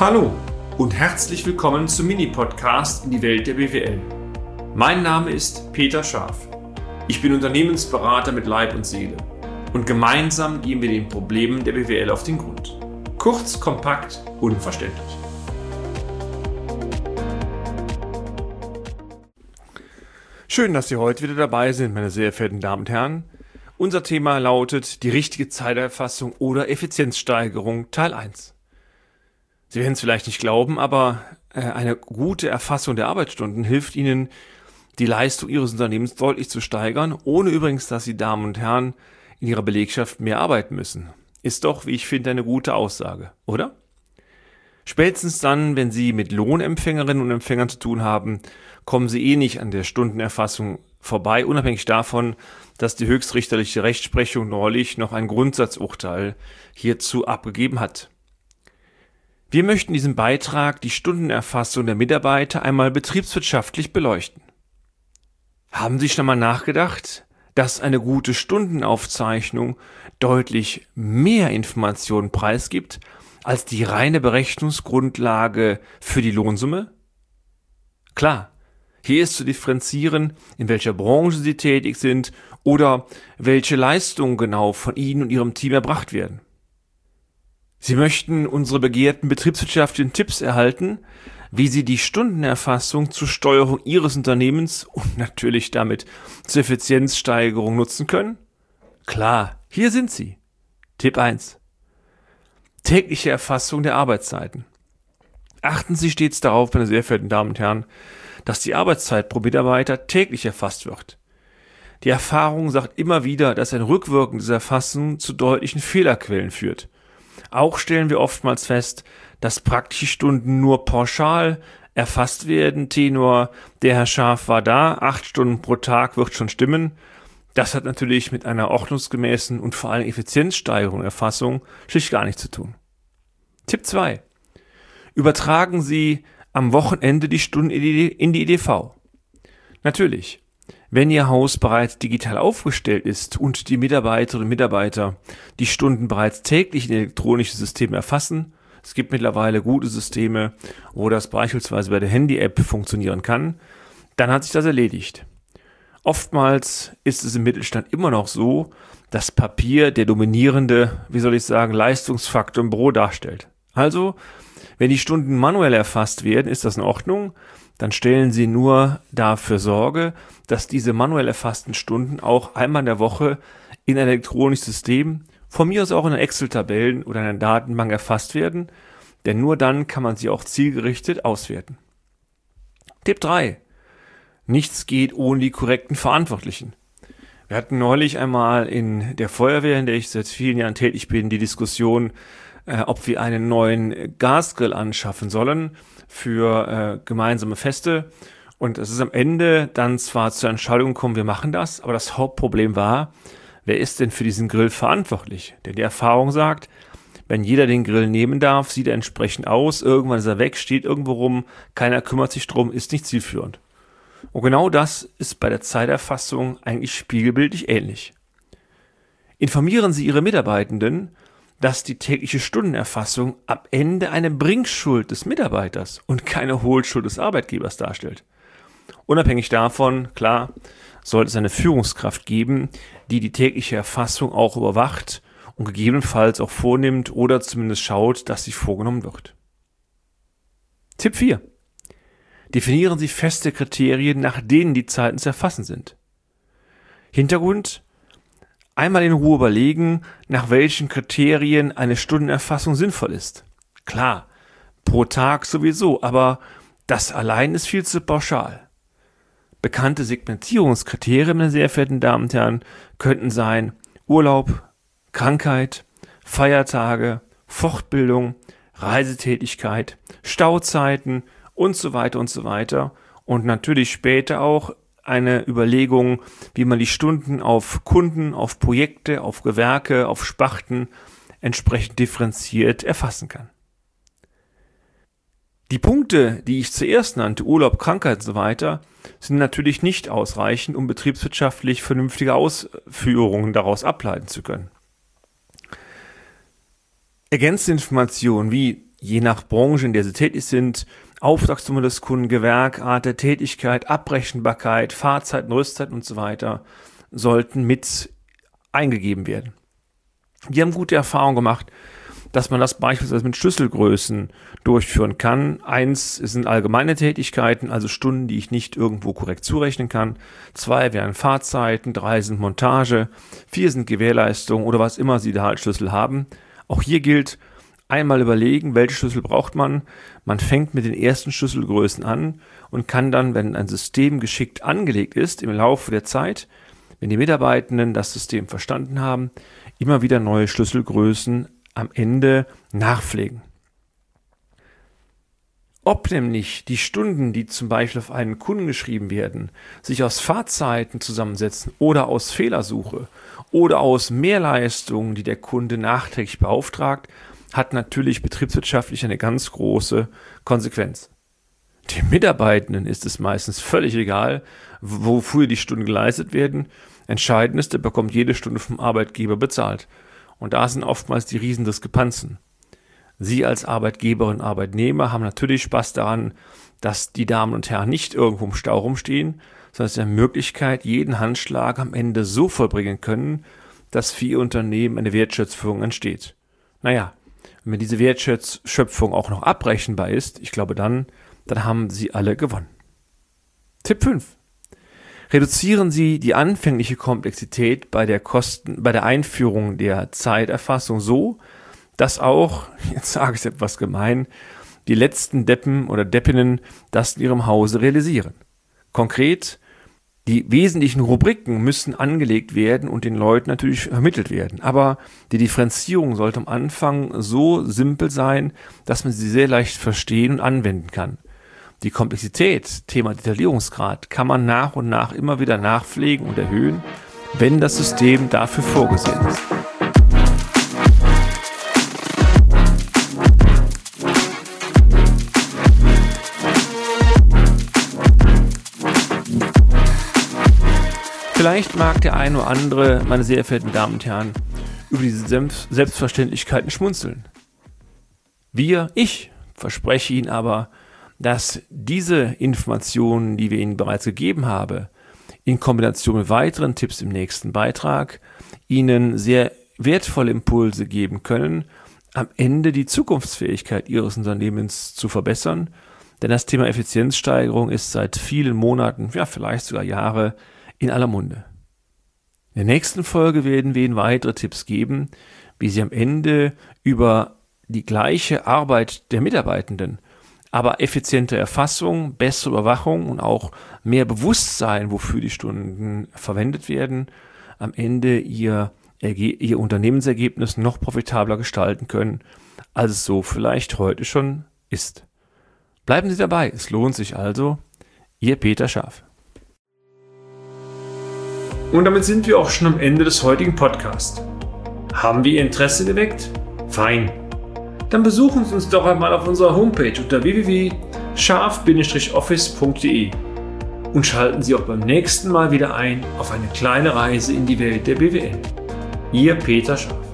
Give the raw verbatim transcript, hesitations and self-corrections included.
Hallo und herzlich willkommen zum Mini-Podcast in die Welt der B W L. Mein Name ist Peter Scharf. Ich bin Unternehmensberater mit Leib und Seele und gemeinsam gehen wir den Problemen der B W L auf den Grund. Kurz, kompakt, unverständlich. Schön, dass Sie heute wieder dabei sind, meine sehr verehrten Damen und Herren. Unser Thema lautet die richtige Zeiterfassung oder Effizienzsteigerung Teil eins. Sie werden es vielleicht nicht glauben, aber eine gute Erfassung der Arbeitsstunden hilft Ihnen, die Leistung Ihres Unternehmens deutlich zu steigern, ohne übrigens, dass Sie, Damen und Herren, in Ihrer Belegschaft mehr arbeiten müssen. Ist doch, wie ich finde, eine gute Aussage, oder? Spätestens dann, wenn Sie mit Lohnempfängerinnen und Empfängern zu tun haben, kommen Sie eh nicht an der Stundenerfassung vorbei, unabhängig davon, dass die höchstrichterliche Rechtsprechung neulich noch ein Grundsatzurteil hierzu abgegeben hat. Wir möchten in diesem Beitrag die Stundenerfassung der Mitarbeiter einmal betriebswirtschaftlich beleuchten. Haben Sie schon mal nachgedacht, dass eine gute Stundenaufzeichnung deutlich mehr Informationen preisgibt als die reine Berechnungsgrundlage für die Lohnsumme? Klar, hier ist zu differenzieren, in welcher Branche Sie tätig sind oder welche Leistungen genau von Ihnen und Ihrem Team erbracht werden. Sie möchten unsere begehrten betriebswirtschaftlichen Tipps erhalten, wie Sie die Stundenerfassung zur Steuerung Ihres Unternehmens und natürlich damit zur Effizienzsteigerung nutzen können? Klar, hier sind sie. Tipp eins. Tägliche Erfassung der Arbeitszeiten. Achten Sie stets darauf, meine sehr verehrten Damen und Herren, dass die Arbeitszeit pro Mitarbeiter täglich erfasst wird. Die Erfahrung sagt immer wieder, dass ein Rückwirken dieser Erfassung zu deutlichen Fehlerquellen führt. Auch stellen wir oftmals fest, dass praktische Stunden nur pauschal erfasst werden. Tenor, der Herr Scharf war da, acht Stunden pro Tag wird schon stimmen. Das hat natürlich mit einer ordnungsgemäßen und vor allem Effizienzsteigerung Erfassung schlicht gar nichts zu tun. Tipp zwei. Übertragen Sie am Wochenende die Stunden in die E D V. Natürlich. Wenn Ihr Haus bereits digital aufgestellt ist und die Mitarbeiterinnen und Mitarbeiter die Stunden bereits täglich in elektronische Systeme erfassen, es gibt mittlerweile gute Systeme, wo das beispielsweise bei der Handy-App funktionieren kann, dann hat sich das erledigt. Oftmals ist es im Mittelstand immer noch so, dass Papier der dominierende, wie soll ich sagen, Leistungsfaktor im Büro darstellt. Also, wenn die Stunden manuell erfasst werden, ist das in Ordnung. Dann stellen Sie nur dafür Sorge, dass diese manuell erfassten Stunden auch einmal in der Woche in ein elektronisches System, von mir aus auch in Excel-Tabellen oder in einer Datenbank erfasst werden, denn nur dann kann man sie auch zielgerichtet auswerten. Tipp drei. Nichts geht ohne die korrekten Verantwortlichen. Wir hatten neulich einmal in der Feuerwehr, in der ich seit vielen Jahren tätig bin, die Diskussion, äh, ob wir einen neuen Gasgrill anschaffen sollen für äh, gemeinsame Feste. Und es ist am Ende dann zwar zur Entscheidung gekommen, wir machen das, aber das Hauptproblem war, wer ist denn für diesen Grill verantwortlich? Denn die Erfahrung sagt, wenn jeder den Grill nehmen darf, sieht er entsprechend aus, irgendwann ist er weg, steht irgendwo rum, keiner kümmert sich drum, ist nicht zielführend. Und genau das ist bei der Zeiterfassung eigentlich spiegelbildlich ähnlich. Informieren Sie Ihre Mitarbeitenden, dass die tägliche Stundenerfassung am Ende eine Bringschuld des Mitarbeiters und keine Hohlschuld des Arbeitgebers darstellt. Unabhängig davon, klar, sollte es eine Führungskraft geben, die die tägliche Erfassung auch überwacht und gegebenenfalls auch vornimmt oder zumindest schaut, dass sie vorgenommen wird. Tipp vier. Definieren Sie feste Kriterien, nach denen die Zeiten zu erfassen sind. Hintergrund: Einmal in Ruhe überlegen, nach welchen Kriterien eine Stundenerfassung sinnvoll ist. Klar, pro Tag sowieso, aber das allein ist viel zu pauschal. Bekannte Segmentierungskriterien, meine sehr verehrten Damen und Herren, könnten sein Urlaub, Krankheit, Feiertage, Fortbildung, Reisetätigkeit, Stauzeiten und so weiter und so weiter. Und natürlich später auch eine Überlegung, wie man die Stunden auf Kunden, auf Projekte, auf Gewerke, auf Sparten entsprechend differenziert erfassen kann. Die Punkte, die ich zuerst nannte, Urlaub, Krankheit und so weiter, sind natürlich nicht ausreichend, um betriebswirtschaftlich vernünftige Ausführungen daraus ableiten zu können. Ergänzende Informationen wie je nach Branche, in der sie tätig sind, Auftragssumme des Kunden, Gewerk, Art der Tätigkeit, Abrechenbarkeit, Fahrzeiten, Rüstzeiten und so weiter sollten mit eingegeben werden. Wir haben gute Erfahrungen gemacht, dass man das beispielsweise mit Schlüsselgrößen durchführen kann. Eins sind allgemeine Tätigkeiten, also Stunden, die ich nicht irgendwo korrekt zurechnen kann. Zwei wären Fahrzeiten, drei sind Montage, vier sind Gewährleistung oder was immer Sie da als Schlüssel haben. Auch hier gilt, einmal überlegen, welche Schlüssel braucht man. Man fängt mit den ersten Schlüsselgrößen an und kann dann, wenn ein System geschickt angelegt ist, im Laufe der Zeit, wenn die Mitarbeitenden das System verstanden haben, immer wieder neue Schlüsselgrößen am Ende nachpflegen. Ob nämlich die Stunden, die zum Beispiel auf einen Kunden geschrieben werden, sich aus Fahrzeiten zusammensetzen oder aus Fehlersuche oder aus Mehrleistungen, die der Kunde nachträglich beauftragt, hat natürlich betriebswirtschaftlich eine ganz große Konsequenz. Den Mitarbeitenden ist es meistens völlig egal, wofür die Stunden geleistet werden. Entscheidend ist, er bekommt jede Stunde vom Arbeitgeber bezahlt. Und da sind oftmals die Riesendiskrepanzen. Sie als Arbeitgeberin, Arbeitnehmer haben natürlich Spaß daran, dass die Damen und Herren nicht irgendwo im Stau rumstehen, sondern es ist eine Möglichkeit, jeden Handschlag am Ende so vollbringen können, dass für ihr Unternehmen eine Wertschöpfung entsteht. Naja, wenn diese Wertschöpfung auch noch abrechenbar ist, ich glaube dann, dann haben Sie alle gewonnen. Tipp fünf. Reduzieren Sie die anfängliche Komplexität bei der Kosten, bei der Einführung der Zeiterfassung so, dass auch, jetzt sage ich es etwas gemein, die letzten Deppen oder Deppinnen das in ihrem Hause realisieren. Konkret, die wesentlichen Rubriken müssen angelegt werden und den Leuten natürlich vermittelt werden. Aber die Differenzierung sollte am Anfang so simpel sein, dass man sie sehr leicht verstehen und anwenden kann. Die Komplexität, Thema Detaillierungsgrad, kann man nach und nach immer wieder nachpflegen und erhöhen, wenn das System dafür vorgesehen ist. Vielleicht mag der eine oder andere, meine sehr verehrten Damen und Herren, über diese Selbstverständlichkeiten schmunzeln. Wir, ich, verspreche Ihnen aber, dass diese Informationen, die wir Ihnen bereits gegeben haben, in Kombination mit weiteren Tipps im nächsten Beitrag, Ihnen sehr wertvolle Impulse geben können, am Ende die Zukunftsfähigkeit Ihres Unternehmens zu verbessern. Denn das Thema Effizienzsteigerung ist seit vielen Monaten, ja vielleicht sogar Jahre, in aller Munde. In der nächsten Folge werden wir Ihnen weitere Tipps geben, wie Sie am Ende über die gleiche Arbeit der Mitarbeitenden, aber effiziente Erfassung, bessere Überwachung und auch mehr Bewusstsein, wofür die Stunden verwendet werden, am Ende ihr, ihr Unternehmensergebnis noch profitabler gestalten können, als es so vielleicht heute schon ist. Bleiben Sie dabei, es lohnt sich also. Ihr Peter Scharf. Und damit sind wir auch schon am Ende des heutigen Podcasts. Haben wir Ihr Interesse geweckt? Fein. Dann besuchen Sie uns doch einmal auf unserer Homepage unter w w w punkt scharf Bindestrich office punkt de und schalten Sie auch beim nächsten Mal wieder ein auf eine kleine Reise in die Welt der B W L. Ihr Peter Scharf.